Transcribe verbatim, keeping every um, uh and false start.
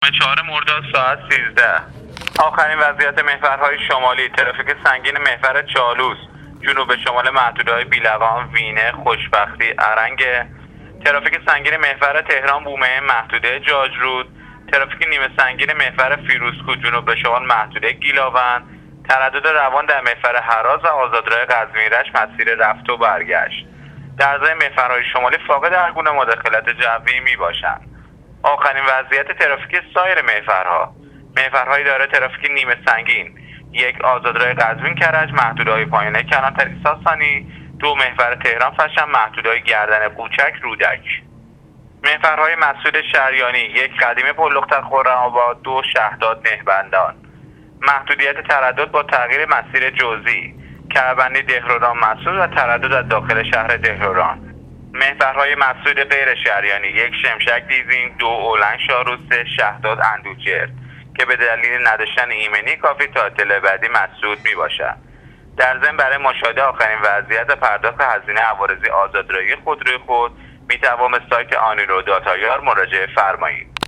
چهارم مرداد ساعت سیزده. آخرین وضعیت محورهای شمالی: ترافیک سنگین محور چالوس جنوب شمال محدوده‌های بیلقان، وینه، خوشبختی، ارنگ. ترافیک سنگین محور تهران بومه محدوده جاجرود. ترافیک نیمه سنگین محور فیروزکوه جنوب شمال محدوده گیلاوند. تردد روان در محور هراز و آزادراه قزوین-رشت مسیر رفت و برگشت. در ضمن محورهای شمالی فاقد هر گونه مداخلت جوی می باشند. آخرین وضعیت ترافیک سایر محورها: محورهای داره ترافیک نیمه سنگین: یک، آزادراه قزوین کرج محدوده‌های پایانه کلانتری ساسانی. دو، محور تهران فشن محدوده‌های گردن قوچک رودک. محورهای مسعود شریانی: یک، قدیم پلختر خرم‌آباد. دو، شهداد نهبندان. محدودیت تردد با تغییر مسیر جزئی: کربندی دهروران مسعود و تردد از داخل شهر دهروران. محورهای مسعود غیر شریانی: یک، شمشک دیزین. دو، اولنگ شاروس. سه، شهداد اندوجرد که به دلیل نداشتن ایمنی کافی تا اطلاع بعدی مسعود می باشد. در ضمن برای مشاهده آخرین وضعیت و پرداخت هزینه عوارضی آزادراهی خودروی خود می توان به سایت آنیرو داتایار مراجعه فرمایید.